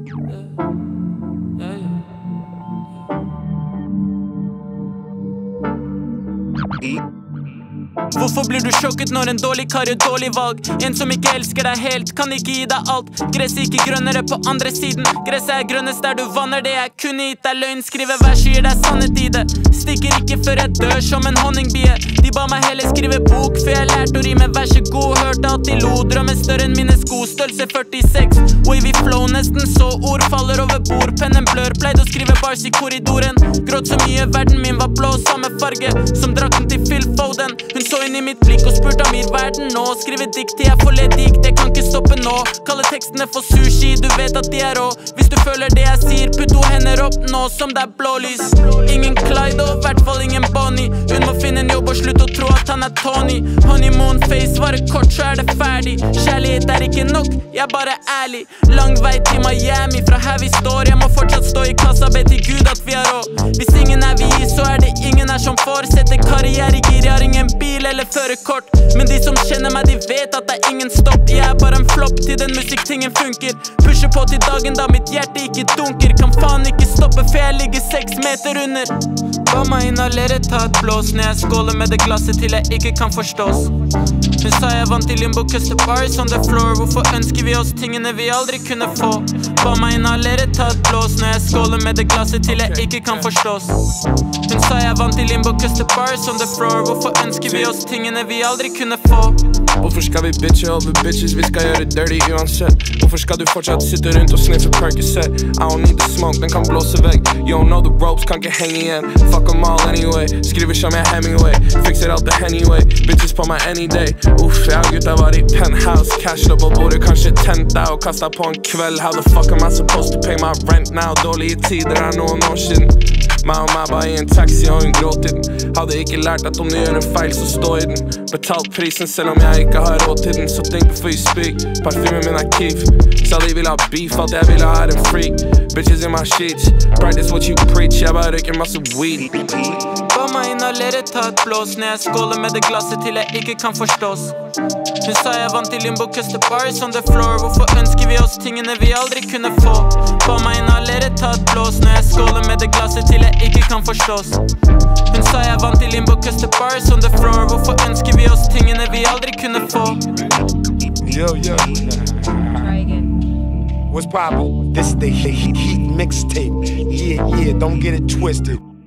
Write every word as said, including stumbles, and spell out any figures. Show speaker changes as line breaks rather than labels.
Hvorfor blir du sjokket når en dårlig kar gjør dårlig valg? En som ikke elsker deg helt, kan ikke gi deg alt. Gresset ikke grønnere på andre siden. Gresset er grønnest der du vanner det. Jeg kunne gitt deg løgn, skrive vers og gir deg sannhet i det. Stikker ikke før jeg dør som en honningbie. De ba meg heller skrive bok, for jeg lærte å rime. Vær så god, hørte at de lo. Drømmer større enn mine sko, størrelse førtiseks. Wavy flow, nesten så ord faller over bord. Pennen blør, pleide å skrive bars i korridoren. Gråt så mye, verden min var blå, samme farge som drakten til Phil Foden. Hun så inn i mitt blikk og spurte om i verden nå. Skrive dikt til jeg får le dikt, det kan ikke stoppe nå. Kalle tekstene for sushi, du vet at de er rå. Hvis du føler det jeg sier, putt to hender opp nå som det er blålys. Ingen Clyde og hvertfall ingen Bonnie. Hun må finne en jobb og slutte å tro at han er Tony. Honeymoon face, varer kort så er det ferdig. Kjærlighet er ikke nok, jeg er bare ærlig. Lang vei til Miami, fra her vi står. Jeg må fortsatt stå i kassa, be til Gud at vi er rå. Hvis ingen er vi i, så er det ingen her som får. Sette karriere i gir, jeg har ingen bil eller førerkort. Men de som kjenner meg, de vet at det er ingen stopp. Jeg er bare en flopp til den musikktingen funker. Pusher på til dagen da mitt hjerte ikke dunker. Kan faen ikke stoppe, for jeg ligger seks meter under. Ba meg inhalere, ta et blås når jeg skåler med det glasset til jeg ikke kan forstås. Hun sa jeg vant i limbo, kuster bars on the floor. Hvorfor ønsker vi oss tingene vi aldri kunne få? Ba meg inhalere, ta et blås når jeg skåler med det glasset til jeg ikke kan forstås. Hun sa jeg vant i limbo, kuster bars on the floor. Hvorfor ønsker vi oss tingene vi aldri kunne få?
Hvorfor skal vi bitche over bitches? Vi skal gjøre dirty uansett. Hvorfor skal du fortsatt sitte rundt og sniffe Percocet? I don't need the smoke, den kan blåse vekk. You don't know the ropes, kan ikke henge igjen. Fuck them all anyway. Skriver som jeg Hemingway. Fikser alt det anyway. Bitches på meg any day. Uff, jeg og gutta var i penthouse. Cashed up og bordet kanskje tent out. Kastet på en kveld. How the fuck am I supposed to pay my rent now? Dårlige tider er noen år siden. Meg og meg bare i en taxi og hun gråt i den. Hadde ikke lært at om du gjør en feil så stå i den. Betalt prisen selv om jeg ikke har råd til den. Så think before you speak. Parfumen min er Keef. Sa de vil ha beef, alt jeg vil ha er en freak. Bitches in my sheets. Practice what you preach. Jeg bare røkker masse weed.
Ba meg inhalere, ta et blås når jeg skåler med det glasset til jeg ikke kan forstås. Hun sa jeg vant i limbo, kuster bars on the floor. Hvorfor ønsker vi oss tingene vi aldri kunne få? Ba meg inhalere, ta et blås når jeg skåler med det glasset til jeg ikke kan forstås. Hun sa jeg vant i limbo, kuster bars on the floor. Hvorfor ønsker vi oss tingene vi aldri kunne få?
Yo, yo.
Try again.
What's poppin'? This is the Heat Mixtape. Yeah, yeah, don't get it twisted.